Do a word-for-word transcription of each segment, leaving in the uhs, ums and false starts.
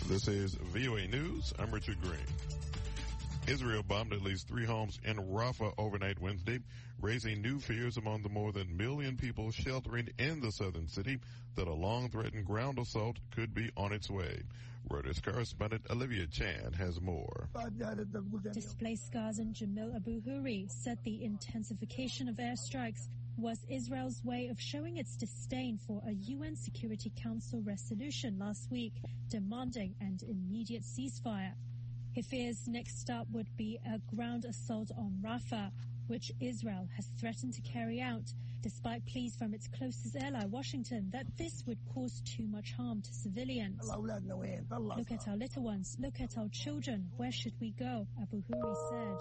This is V O A News. I'm Richard Green. Israel bombed at least three homes in Rafah overnight Wednesday, raising new fears among the more than a million people sheltering in the southern city that a long-threatened ground assault could be on its way. Reuters correspondent Olivia Chan has more. Displaced Gazan Jamil Abu Huri said the intensification of airstrikes was Israel's way of showing its disdain for a U N Security Council resolution last week demanding an immediate ceasefire. He fears next stop would be a ground assault on Rafah, which Israel has threatened to carry out, despite pleas from its closest ally, Washington, that this would cause too much harm to civilians. Look at our little ones, look at our children, where should we go? Abu Huri said.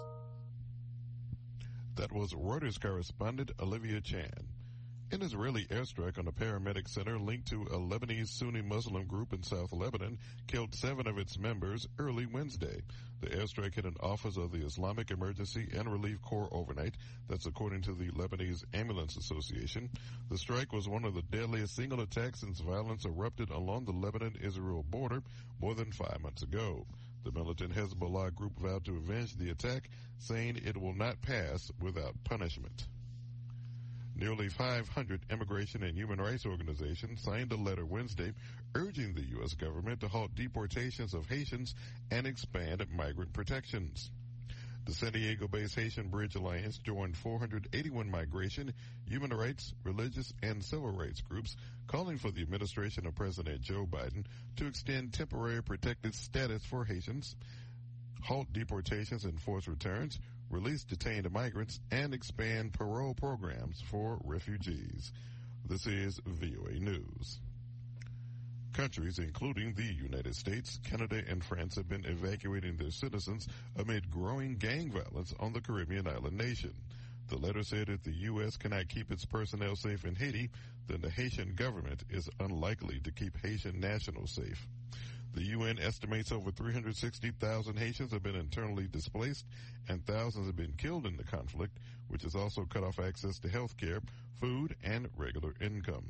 That was Reuters correspondent Olivia Chan. An Israeli airstrike on a paramedic center linked to a Lebanese Sunni Muslim group in South Lebanon killed seven of its members early Wednesday. The airstrike hit an office of the Islamic Emergency and Relief Corps overnight. That's according to the Lebanese Ambulance Association. The strike was one of the deadliest single attacks since violence erupted along the Lebanon-Israel border more than five months ago. The militant Hezbollah group vowed to avenge the attack, saying it will not pass without punishment. Nearly five hundred immigration and human rights organizations signed a letter Wednesday urging the U S government to halt deportations of Haitians and expand migrant protections. The San Diego-based Haitian Bridge Alliance joined four hundred eighty-one migration, human rights, religious, and civil rights groups calling for the administration of President Joe Biden to extend temporary protected status for Haitians, halt deportations and forced returns, release detained migrants, and expand parole programs for refugees. This is V O A News. Countries, including the United States, Canada, and France, have been evacuating their citizens amid growing gang violence on the Caribbean island nation. The letter said if the U S cannot keep its personnel safe in Haiti, then the Haitian government is unlikely to keep Haitian nationals safe. The U N estimates over three hundred sixty thousand Haitians have been internally displaced and thousands have been killed in the conflict, which has also cut off access to health care, food, and regular income.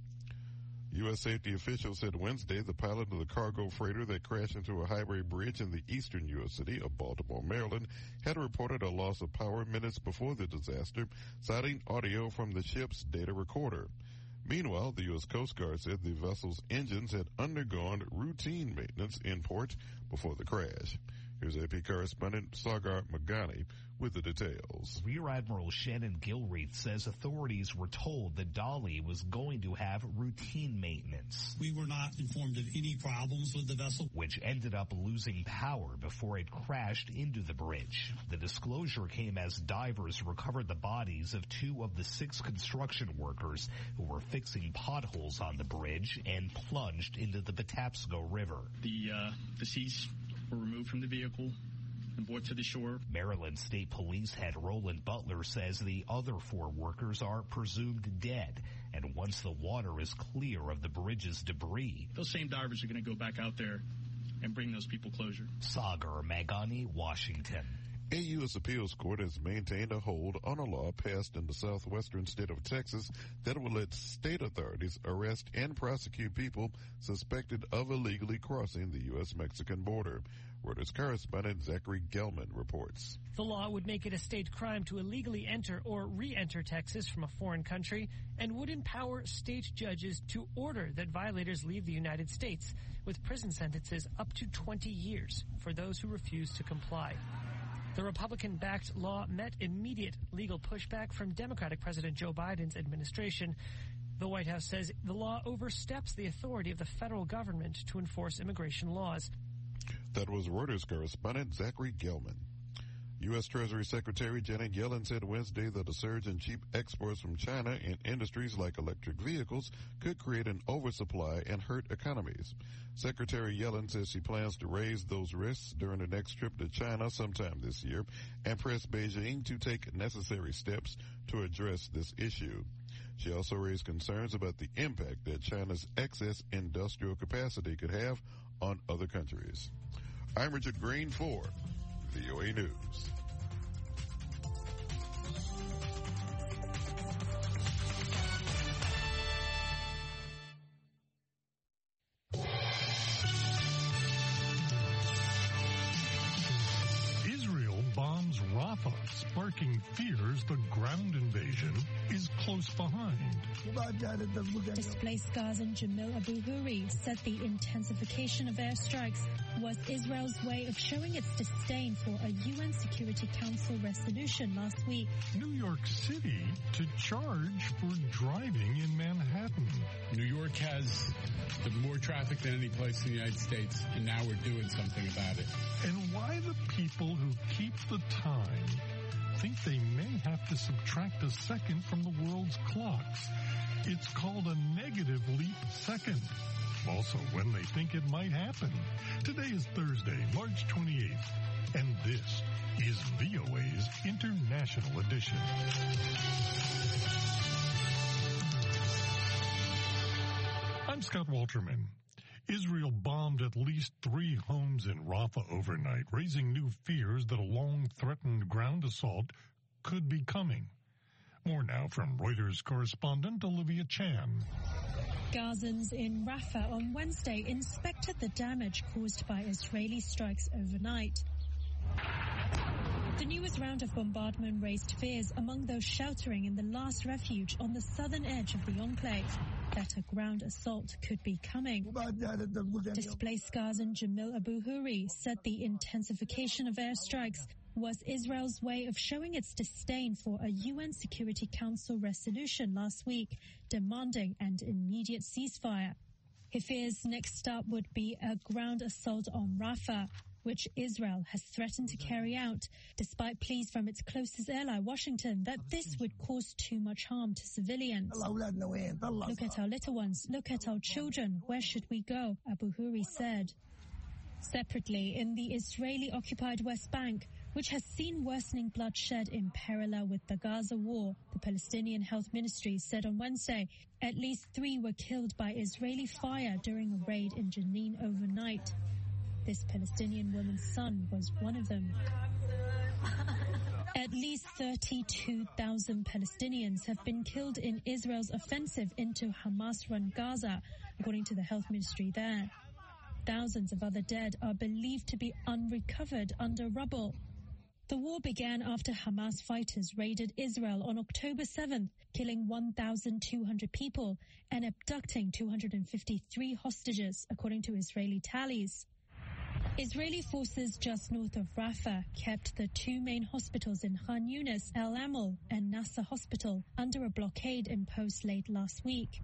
U S safety officials said Wednesday the pilot of the cargo freighter that crashed into a highway bridge in the eastern U S city of Baltimore, Maryland, had reported a loss of power minutes before the disaster, citing audio from the ship's data recorder. Meanwhile, the U S Coast Guard said the vessel's engines had undergone routine maintenance in port before the crash. Here's A P correspondent Sagar Magani with the details. Rear Admiral Shannon Gilreath says authorities were told that Dolly was going to have routine maintenance. We were not informed of any problems with the vessel, which ended up losing power before it crashed into the bridge. The disclosure came as divers recovered the bodies of two of the six construction workers who were fixing potholes on the bridge and plunged into the Patapsco River. The uh, deceased were removed from the vehicle and brought to the shore. Maryland State Police head Roland Butler says the other four workers are presumed dead, and once the water is clear of the bridge's debris, those same divers are going to go back out there and bring those people closure. Sagar Magani, Washington. A U S appeals court has maintained a hold on a law passed in the southwestern state of Texas that will let state authorities arrest and prosecute people suspected of illegally crossing the U S Mexican border. Reuters correspondent Zachary Gelman reports. The law would make it a state crime to illegally enter or re-enter Texas from a foreign country and would empower state judges to order that violators leave the United States, with prison sentences up to twenty years for those who refuse to comply. The Republican-backed law met immediate legal pushback from Democratic President Joe Biden's administration. The White House says the law oversteps the authority of the federal government to enforce immigration laws. That was Reuters correspondent Zachary Gelman. U S. Treasury Secretary Janet Yellen said Wednesday that a surge in cheap exports from China in industries like electric vehicles could create an oversupply and hurt economies. Secretary Yellen says she plans to raise those risks during the next trip to China sometime this year and press Beijing to take necessary steps to address this issue. She also raised concerns about the impact that China's excess industrial capacity could have on other countries. I'm Richard Green for V O A News. sparking fears the ground invasion is close behind. Displaced Gazan Jamil Abu Huri said the intensification of airstrikes was Israel's way of showing its disdain for a U N Security Council resolution last week. New York City to charge for driving in Manhattan. New York has the more traffic than any place in the United States, and now we're doing something about it. And why the people who keep the time think they may have to subtract a second from the world's clocks. It's called a negative leap second. Also, when they think it might happen. Today is Thursday, March twenty-eighth, and this is V O A's International Edition. I'm Scott Walterman. Israel bombed at least three homes in Rafah overnight, raising new fears that a long-threatened ground assault could be coming. More now from Reuters correspondent Olivia Chan. Gazans in Rafah on Wednesday inspected the damage caused by Israeli strikes overnight. The newest round of bombardment raised fears among those sheltering in the last refuge on the southern edge of the enclave that a ground assault could be coming. Displaced Gazan Jamil Abu Huri said the intensification of airstrikes was Israel's way of showing its disdain for a U N Security Council resolution last week demanding an immediate ceasefire. He fears next up would be a ground assault on Rafah, which Israel has threatened to carry out, despite pleas from its closest ally, Washington, that this would cause too much harm to civilians. Look at our little ones. Look at our children. Where should we go? Abu Huri said. Separately, in the Israeli-occupied West Bank, which has seen worsening bloodshed in parallel with the Gaza war, the Palestinian Health Ministry said on Wednesday at least three were killed by Israeli fire during a raid in Jenin overnight. This Palestinian woman's son was one of them. At least thirty-two thousand Palestinians have been killed in Israel's offensive into Hamas-run Gaza, according to the health ministry there. Thousands of other dead are believed to be unrecovered under rubble. The war began after Hamas fighters raided Israel on October seventh, killing one thousand two hundred people and abducting two hundred fifty-three hostages, according to Israeli tallies. Israeli forces just north of Rafah kept the two main hospitals in Khan Yunis, El Amal, and Nasser Hospital under a blockade imposed late last week.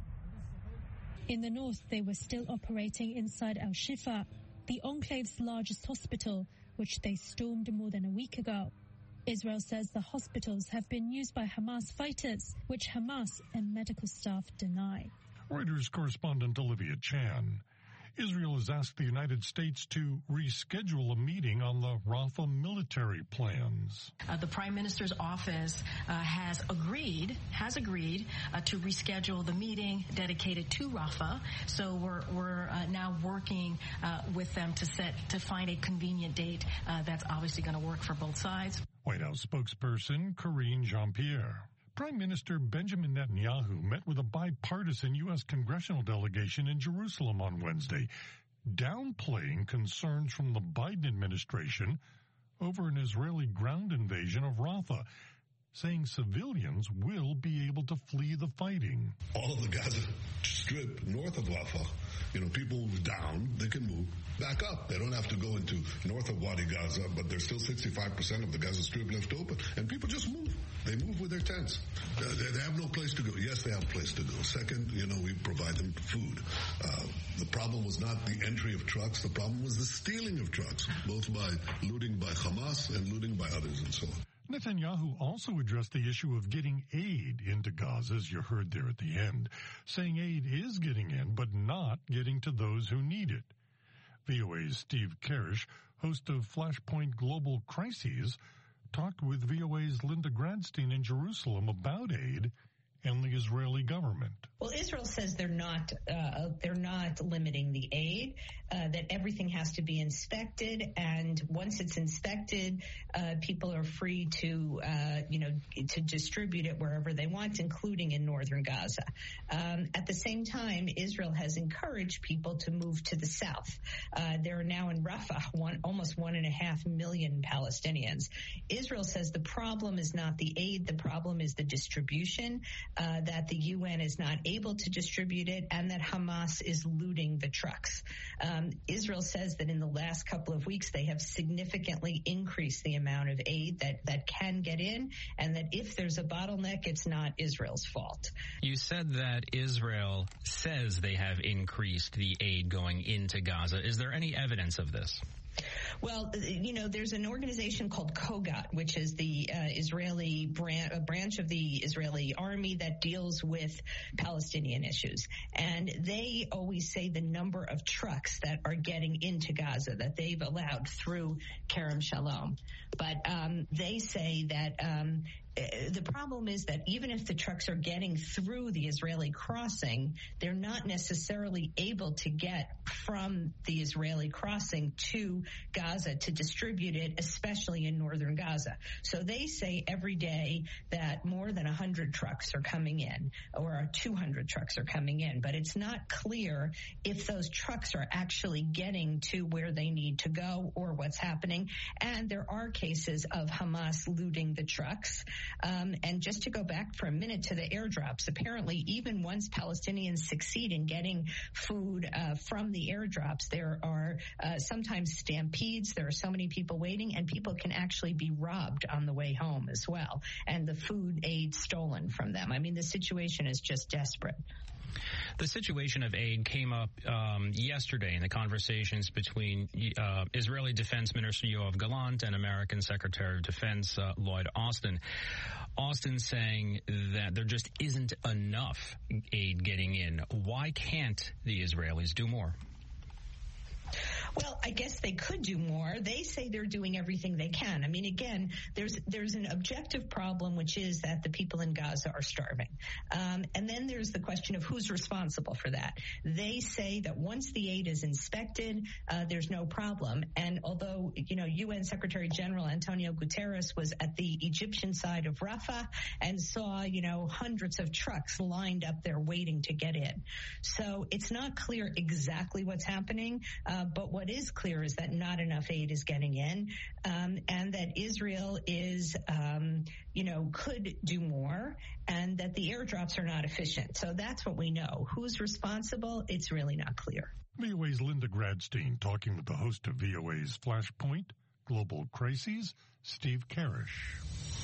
In the north, they were still operating inside Al Shifa, the enclave's largest hospital, which they stormed more than a week ago. Israel says the hospitals have been used by Hamas fighters, which Hamas and medical staff deny. Reuters correspondent Olivia Chan. Israel has asked the United States to reschedule a meeting on the Rafah military plans. Uh, the Prime Minister's office uh, has agreed, has agreed uh, to reschedule the meeting dedicated to Rafah. So we're we're uh, now working uh, with them to set to find a convenient date uh, that's obviously going to work for both sides. White House spokesperson Karine Jean-Pierre. Prime Minister Benjamin Netanyahu met with a bipartisan U S congressional delegation in Jerusalem on Wednesday, downplaying concerns from the Biden administration over an Israeli ground invasion of Rafah, saying civilians will be able to flee the fighting. All of the Gaza Strip north of Rafah, you know, people move down, they can move back up. They don't have to go into north of Wadi Gaza, but there's still sixty-five percent of the Gaza Strip left open, and people just move. They move with their tents. Uh, they, they have no place to go. Yes, they have a place to go. Second, you know, we provide them food. Uh, the problem was not the entry of trucks. The problem was the stealing of trucks, both by looting by Hamas and looting by others and so on. Netanyahu also addressed the issue of getting aid into Gaza, as you heard there at the end, saying aid is getting in, but not getting to those who need it. V O A's Steve Karish, host of Flashpoint Global Crises, talked with V O A's Linda Gradstein in Jerusalem about aid and the Israeli government. Well, Israel says they're not uh, they're not limiting the aid, uh, that everything has to be inspected, and once it's inspected, uh, people are free to uh, you know to distribute it wherever they want, including in northern Gaza. Um, at the same time, Israel has encouraged people to move to the south. Uh, there are now in Rafah one, almost one and a half million Palestinians. Israel says the problem is not the aid, the problem is the distribution, uh, that the U N is not able to distribute it, and that Hamas is looting the trucks. Um, Israel says that in the last couple of weeks they have significantly increased the amount of aid that, that can get in, and that if there's a bottleneck, it's not Israel's fault. You said that Israel says they have increased the aid going into Gaza. Is there any evidence of this? Well, you know, there's an organization called Kogat, which is the uh, Israeli branch, a branch of the Israeli army that deals with Palestinian issues. And they always say the number of trucks that are getting into Gaza that they've allowed through Kerem Shalom. But um, they say that um, the problem is that even if the trucks are getting through the Israeli crossing, they're not necessarily able to get from the Israeli crossing to Gaza to distribute it, especially in northern Gaza. So they say every day that more than one hundred trucks are coming in, or two hundred trucks are coming in, but it's not clear if those trucks are actually getting to where they need to go or what's happening. And there are cases of Hamas looting the trucks. Um, and just to go back for a minute to the airdrops, apparently even once Palestinians succeed in getting food uh, from the airdrops, there are uh, sometimes stampedes. There are so many people waiting, and people can actually be robbed on the way home as well, and the food aid stolen from them. I mean, the situation is just desperate. The situation of aid came up um, yesterday in the conversations between uh, Israeli Defense Minister Yoav Gallant and American Secretary of Defense uh, Lloyd Austin. Austin saying that there just isn't enough aid getting in. Why can't the Israelis do more? Well, I guess they could do more. They say they're doing everything they can. I mean, again, there's there's an objective problem, which is that the people in Gaza are starving. Um, and then there's the question of who's responsible for that. They say that once the aid is inspected, uh, there's no problem. And although, you know, U N Secretary General Antonio Guterres was at the Egyptian side of Rafah and saw, you know, hundreds of trucks lined up there waiting to get in. So it's not clear exactly what's happening, uh, but what is clear is that not enough aid is getting in, um, and that Israel is, um, you know, could do more, and that the airdrops are not efficient. So that's what we know. Who's responsible? It's really not clear. V O A's Linda Gradstein talking with the host of V O A's Flashpoint Global Crises, Steve Karish.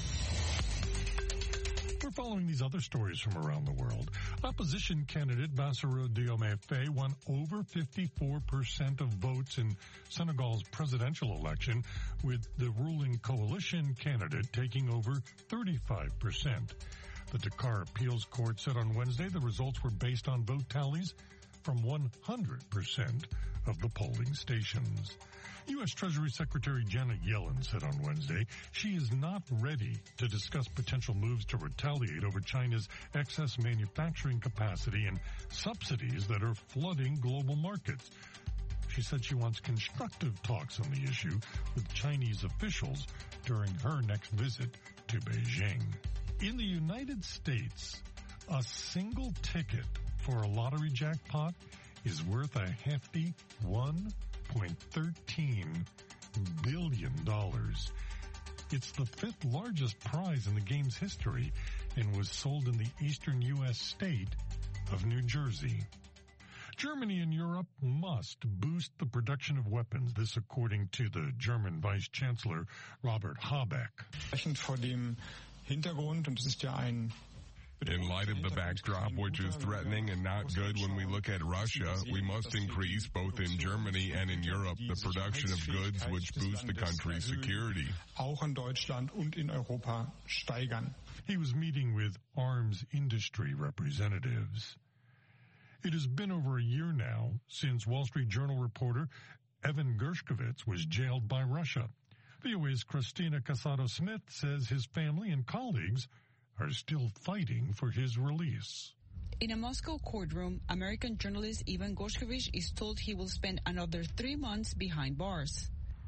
We're following these other stories from around the world. Opposition candidate Bassirou Diomaye Faye won over fifty-four percent of votes in Senegal's presidential election, with the ruling coalition candidate taking over thirty-five percent. The Dakar Appeals Court said on Wednesday the results were based on vote tallies from one hundred percent of the polling stations. U S. Treasury Secretary Janet Yellen said on Wednesday she is not ready to discuss potential moves to retaliate over China's excess manufacturing capacity and subsidies that are flooding global markets. She said she wants constructive talks on the issue with Chinese officials during her next visit to Beijing. In the United States, a single ticket for a lottery jackpot is worth a hefty one point one three billion dollars. It's the fifth largest prize in the game's history and was sold in the eastern U S state of New Jersey. Germany and Europe must boost the production of weapons, this according to the German Vice Chancellor Robert Habeck. Vor dem Hintergrund, und es ist ja ein In light of the backdrop, which is threatening and not good when we look at Russia, we must increase, both in Germany and in Europe, the production of goods which boost the country's security. Auch in Deutschland und in Europa steigern. He was meeting with arms industry representatives. It has been over a year now since Wall Street Journal reporter Evan Gershkovich was jailed by Russia. V O A's Christina Casado-Smith says his family and colleagues are still fighting for his release. In a Moscow courtroom, American journalist Ivan Gorshkovich is told he will spend another three months behind bars.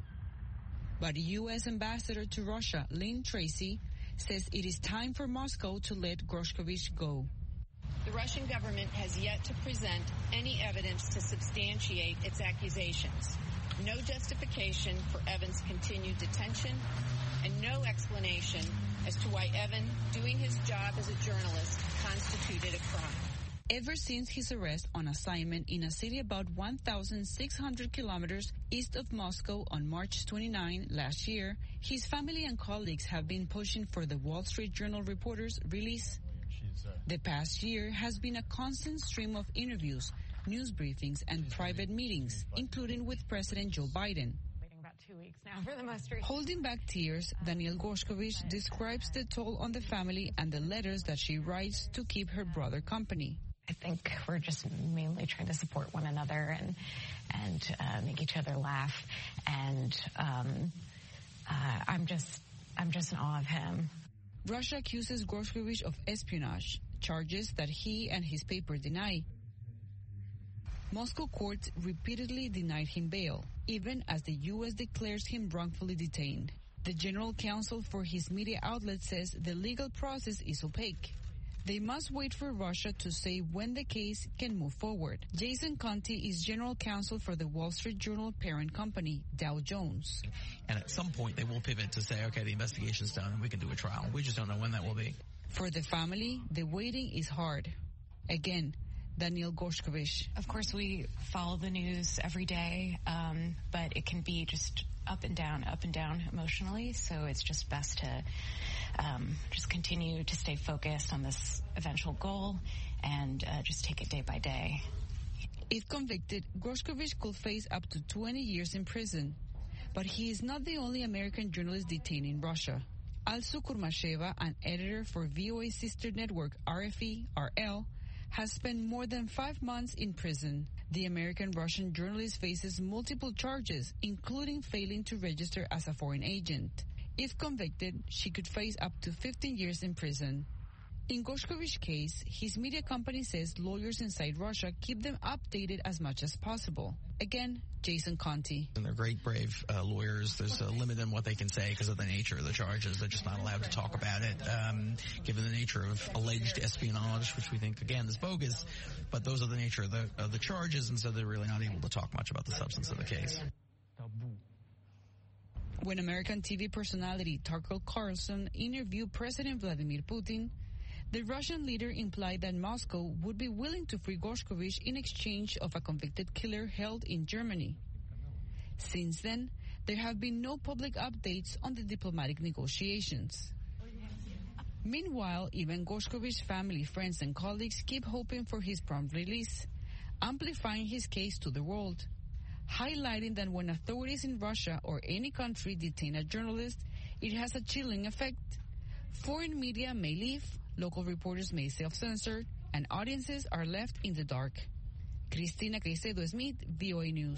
But U S Ambassador to Russia, Lynn Tracy, says it is time for Moscow to let Gorshkovich go. The Russian government has yet to present any evidence to substantiate its accusations. No justification for Evan's continued detention, and no explanation as to why Evan, doing his job as a journalist, constituted a crime. Ever since his arrest on assignment in a city about one thousand six hundred kilometers east of Moscow on March twenty-ninth last year, his family and colleagues have been pushing for the Wall Street Journal reporter's release. The past year has been a constant stream of interviews, news briefings, and private meetings, including with President Joe Biden. Two weeks now for the most recent. Holding back tears, Danielle Gorshkovich describes the toll on the family and the letters that she writes to keep her brother company. I think we're just mainly trying to support one another and and uh, make each other laugh. And um, uh, I'm just I'm just in awe of him. Russia accuses Gorshkovich of espionage, charges that he and his paper deny. Moscow courts repeatedly denied him bail, even as the U S declares him wrongfully detained. The General Counsel for his media outlet says the legal process is opaque. They must wait for Russia to say when the case can move forward. Jason Conte is General Counsel for the Wall Street Journal parent company, Dow Jones. And at some point they will pivot to say, okay, the investigation's done and we can do a trial. We just don't know when that will be. For the family, the waiting is hard. Again, Danielle Gorshkovich. Of course, we follow the news every day, um, but it can be just up and down, up and down emotionally. So it's just best to um, just continue to stay focused on this eventual goal and uh, just take it day by day. If convicted, Gorshkovich could face up to twenty years in prison. But he is not the only American journalist detained in Russia. Alsu Kurmasheva, an editor for V O A's sister network R F E R L, has spent more than five months in prison. The American-Russian journalist faces multiple charges, including failing to register as a foreign agent. If convicted, she could face up to fifteen years in prison. In Gorshkovich's case, his media company says lawyers inside Russia keep them updated as much as possible. Again, Jason Conte. And they're great, brave uh, lawyers. There's a limit in what they can say because of the nature of the charges. They're just not allowed to talk about it, um, given the nature of alleged espionage, which we think, again, is bogus. But those are the nature of the, of the charges, and so they're really not able to talk much about the substance of the case. When American T V personality Tucker Carlson interviewed President Vladimir Putin, the Russian leader implied that Moscow would be willing to free Gorshkovich in exchange of a convicted killer held in Germany. Since then, there have been no public updates on the diplomatic negotiations. Meanwhile, even Gorshkovich's family, friends, and colleagues keep hoping for his prompt release, amplifying his case to the world, highlighting that when authorities in Russia or any country detain a journalist, it has a chilling effect. Foreign media may leave, local reporters may self-censor, and audiences are left in the dark. Cristina Caicedo-Smith, V O A News.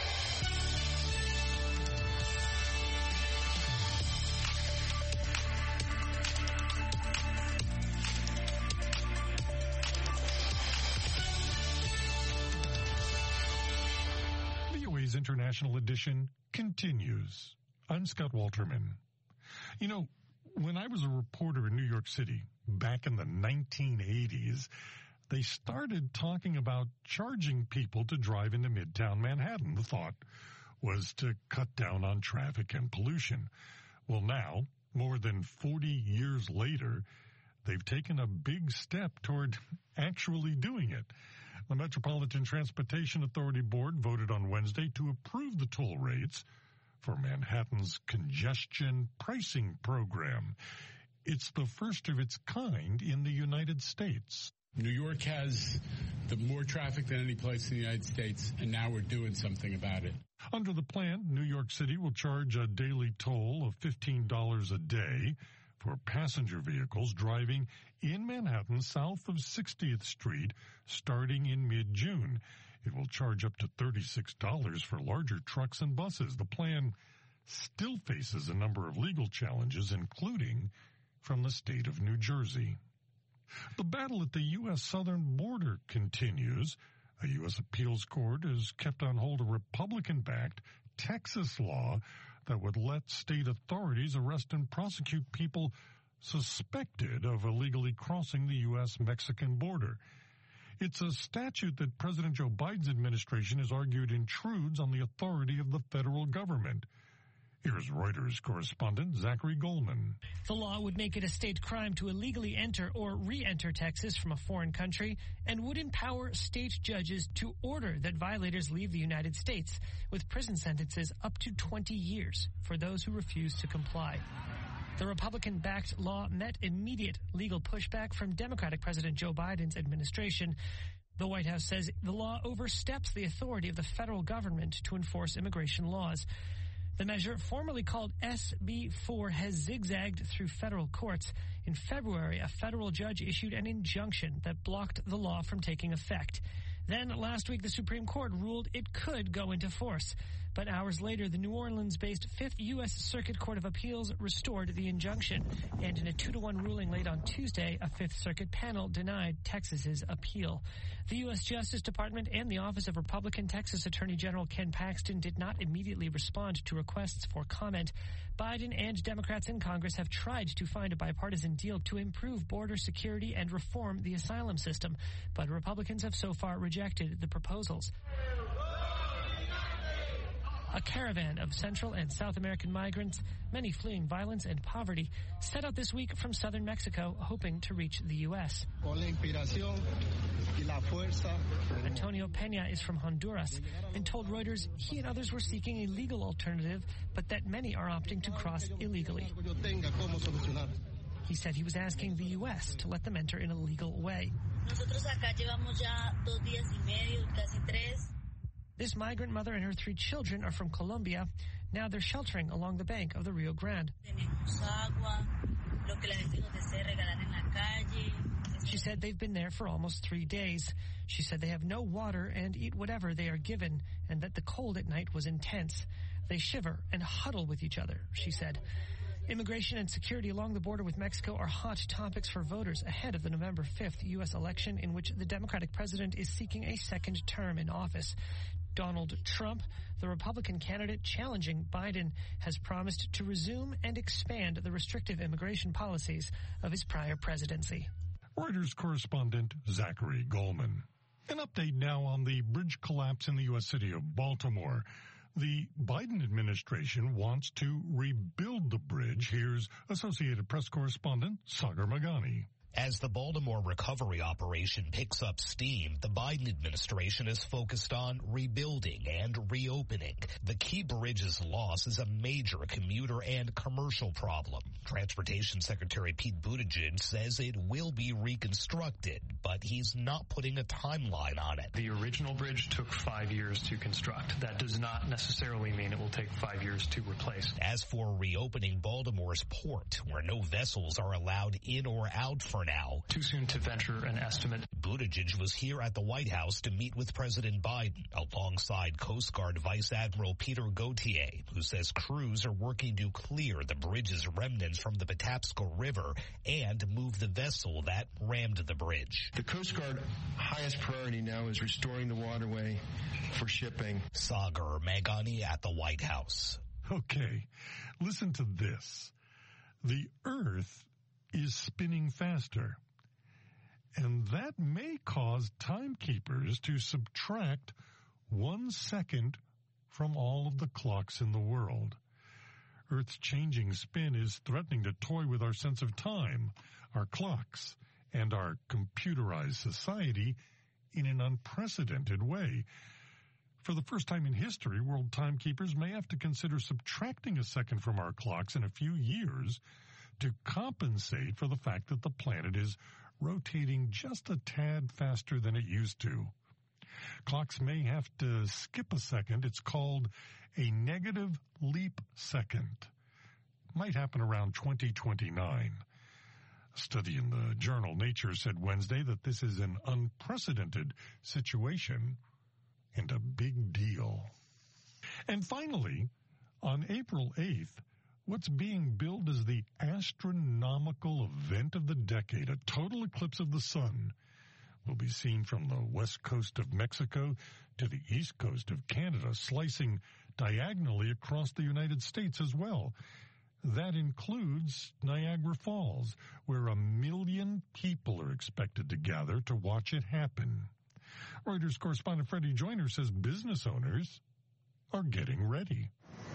V O A's International Edition continues. I'm Scott Walterman. You know, when I was a reporter in New York City back in the nineteen eighties, they started talking about charging people to drive into Midtown Manhattan. The thought was to cut down on traffic and pollution. Well, now, more than forty years later, they've taken a big step toward actually doing it. The Metropolitan Transportation Authority Board voted on Wednesday to approve the toll rates for Manhattan's congestion pricing program. It's the first of its kind in the United States. New York has the more traffic than any place in the United States, and now we're doing something about it. Under the plan, New York City will charge a daily toll of fifteen dollars a day for passenger vehicles driving in Manhattan south of sixtieth Street starting in mid-June. It will charge up to thirty-six dollars for larger trucks and buses. The plan still faces a number of legal challenges, including from the state of New Jersey. The battle at the U S southern border continues. A U S appeals court has kept on hold a Republican-backed Texas law that would let state authorities arrest and prosecute people suspected of illegally crossing the U S Mexican border. It's a statute that President Joe Biden's administration has argued intrudes on the authority of the federal government. Here's Reuters correspondent Zachary Goldman. The law would make it a state crime to illegally enter or re-enter Texas from a foreign country and would empower state judges to order that violators leave the United States, with prison sentences up to twenty years for those who refuse to comply. The Republican-backed law met immediate legal pushback from Democratic President Joe Biden's administration. The White House says the law oversteps the authority of the federal government to enforce immigration laws. The measure, formerly called S B four, has zigzagged through federal courts. In February, a federal judge issued an injunction that blocked the law from taking effect. Then, last week, the Supreme Court ruled it could go into force. But hours later, the New Orleans-based Fifth U S Circuit Court of Appeals restored the injunction. And in a two to one ruling late on Tuesday, a Fifth Circuit panel denied Texas's appeal. The U S Justice Department and the Office of Republican Texas Attorney General Ken Paxton did not immediately respond to requests for comment. Biden and Democrats in Congress have tried to find a bipartisan deal to improve border security and reform the asylum system, but Republicans have so far rejected the proposals. A caravan of Central and South American migrants, many fleeing violence and poverty, set out this week from southern Mexico, hoping to reach the U S Antonio Peña is from Honduras and told Reuters he and others were seeking a legal alternative, but that many are opting to cross illegally. He said he was asking the U S to let them enter in a legal way. This migrant mother and her three children are from Colombia. Now they're sheltering along the bank of the Rio Grande. She said they've been there for almost three days. She said they have no water and eat whatever they are given, and that the cold at night was intense. They shiver and huddle with each other, she said. Immigration and security along the border with Mexico are hot topics for voters ahead of the November fifth U S election, in which the Democratic president is seeking a second term in office. Donald Trump, the Republican candidate challenging Biden, has promised to resume and expand the restrictive immigration policies of his prior presidency. Reuters correspondent Zachary Goldman. An update now on the bridge collapse in the U S city of Baltimore. The Biden administration wants to rebuild the bridge. Here's Associated Press correspondent Sagar Meghani. As the Baltimore recovery operation picks up steam, the Biden administration is focused on rebuilding and reopening. The key bridge's loss is a major commuter and commercial problem. Transportation Secretary Pete Buttigieg says it will be reconstructed, but he's not putting a timeline on it. The original bridge took five years to construct. That does not necessarily mean it will take five years to replace. As for reopening Baltimore's port, where no vessels are allowed in or out for now. Too soon to venture an estimate. Buttigieg was here at the White House to meet with President Biden alongside Coast Guard Vice Admiral Peter Gauthier, who says crews are working to clear the bridge's remnants from the Patapsco River and move the vessel that rammed the bridge. The Coast Guard highest priority now is restoring the waterway for shipping. Sagar Meghani at the White House. Okay, listen to this. The Earth is spinning faster, and that may cause timekeepers to subtract one second from all of the clocks in the world. Earth's changing spin is threatening to toy with our sense of time, our clocks, and our computerized society in an unprecedented way. For the first time in history, world timekeepers may have to consider subtracting a second from our clocks in a few years to compensate for the fact that the planet is rotating just a tad faster than it used to. Clocks may have to skip a second. It's called a negative leap second. Might happen around twenty twenty-nine. A study in the journal Nature said Wednesday that this is an unprecedented situation and a big deal. And finally, on April eighth, What's being billed as the astronomical event of the decade, a total eclipse of the sun, will be seen from the west coast of Mexico to the east coast of Canada, slicing diagonally across the United States as well. That includes Niagara Falls, where a million people are expected to gather to watch it happen. Reuters correspondent Freddie Joyner says business owners are getting ready.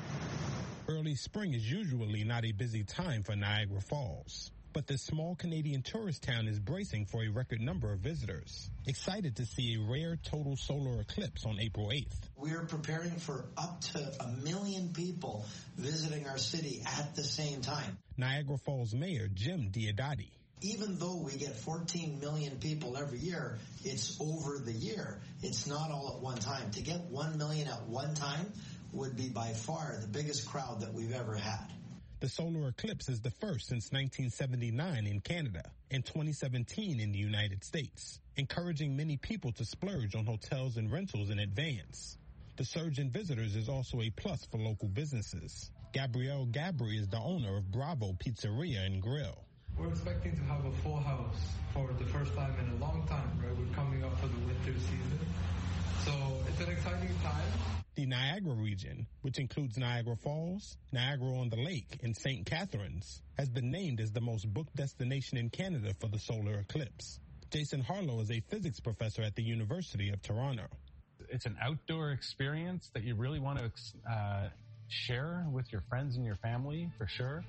Early spring is usually not a busy time for Niagara Falls, but this small Canadian tourist town is bracing for a record number of visitors, excited to see a rare total solar eclipse on April eighth. We are preparing for up to a million people visiting our city at the same time. Niagara Falls Mayor Jim Diodati. Even though we get fourteen million people every year, it's over the year. It's not all at one time. To get one million at one time would be by far the biggest crowd that we've ever had. The solar eclipse is the first since nineteen seventy-nine in Canada and twenty seventeen in the United States, encouraging many people to splurge on hotels and rentals in advance. The surge in visitors is also a plus for local businesses. Gabrielle Gabri is the owner of Bravo Pizzeria and Grill. We're expecting to have a full house for the first time in a long time, right? We're coming up for the winter season. So it's an exciting time. The Niagara region, which includes Niagara Falls, Niagara-on-the-Lake, and Saint Catharines, has been named as the most booked destination in Canada for the solar eclipse. Jason Harlow is a physics professor at the University of Toronto. It's an outdoor experience that you really want to uh, share with your friends and your family, for sure.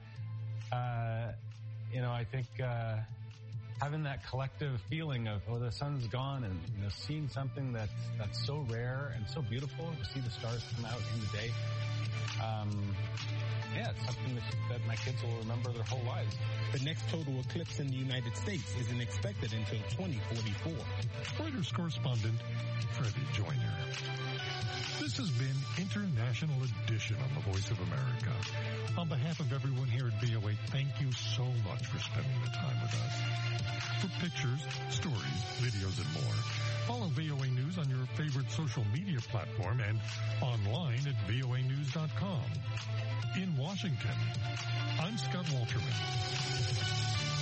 Uh, you know, I think uh, having that collective feeling of, oh, the sun's gone, and, you know, seeing something that, that's so rare and so beautiful to see the stars come out in the day. Um, yeah, it's something that, that my kids will remember their whole lives. The next total eclipse in the United States isn't expected until twenty forty-four. Reuters correspondent Freddie Joyner. This has been International Edition on the Voice of America. On behalf of everyone here at V O A, thank you so much for spending the time with us. For pictures, stories, videos, and more, follow V O A News on your favorite social media platform and online at V O A news dot com. In Washington, I'm Scott Walterman.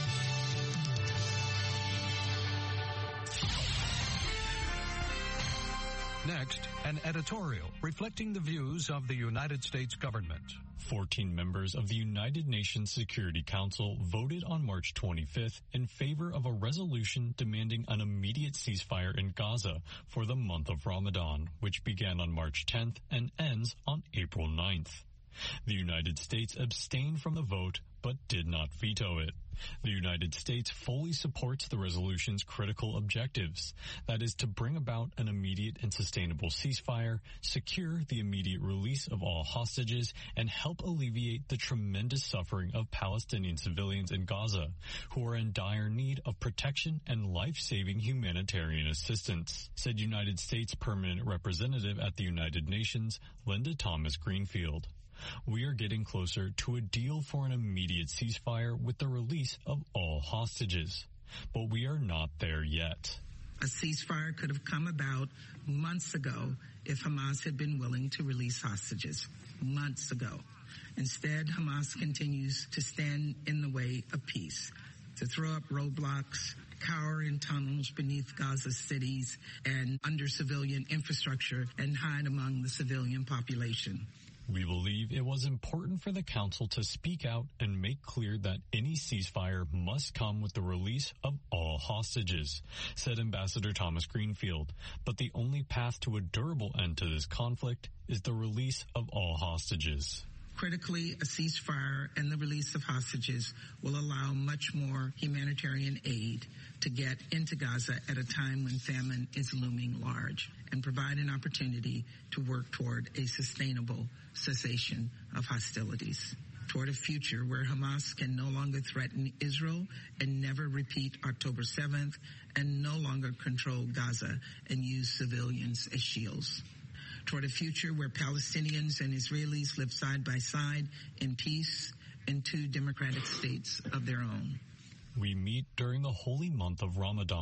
Next, an editorial reflecting the views of the United States government. fourteen members of the United Nations Security Council voted on March twenty-fifth in favor of a resolution demanding an immediate ceasefire in Gaza for the month of Ramadan, which began on March tenth and ends on April ninth. The United States abstained from the vote but did not veto it. The United States fully supports the resolution's critical objectives, that is to bring about an immediate and sustainable ceasefire, secure the immediate release of all hostages, and help alleviate the tremendous suffering of Palestinian civilians in Gaza, who are in dire need of protection and life-saving humanitarian assistance, said United States Permanent Representative at the United Nations, Linda Thomas Greenfield. We are getting closer to a deal for an immediate ceasefire with the release of all hostages. But we are not there yet. A ceasefire could have come about months ago if Hamas had been willing to release hostages. Months ago. Instead, Hamas continues to stand in the way of peace, to throw up roadblocks, cower in tunnels beneath Gaza cities and under civilian infrastructure, and hide among the civilian population. We believe it was important for the Council to speak out and make clear that any ceasefire must come with the release of all hostages, said Ambassador Thomas Greenfield. But the only path to a durable end to this conflict is the release of all hostages. Critically, a ceasefire and the release of hostages will allow much more humanitarian aid to get into Gaza at a time when famine is looming large, and provide an opportunity to work toward a sustainable cessation of hostilities, toward a future where Hamas can no longer threaten Israel and never repeat October seventh, and no longer control Gaza and use civilians as shields, toward a future where Palestinians and Israelis live side by side in peace in two democratic states of their own. We meet during the holy month of Ramadan.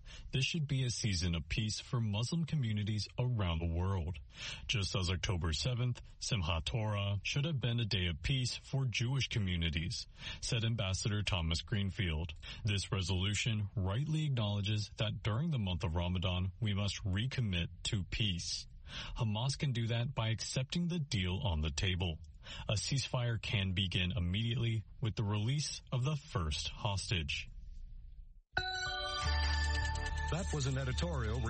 This should be a season of peace for Muslim communities around the world. Just as October seventh, Simchat Torah, should have been a day of peace for Jewish communities, said Ambassador Thomas Greenfield. This resolution rightly acknowledges that during the month of Ramadan, we must recommit to peace. Hamas can do that by accepting the deal on the table. A ceasefire can begin immediately with the release of the first hostage. That was an editorial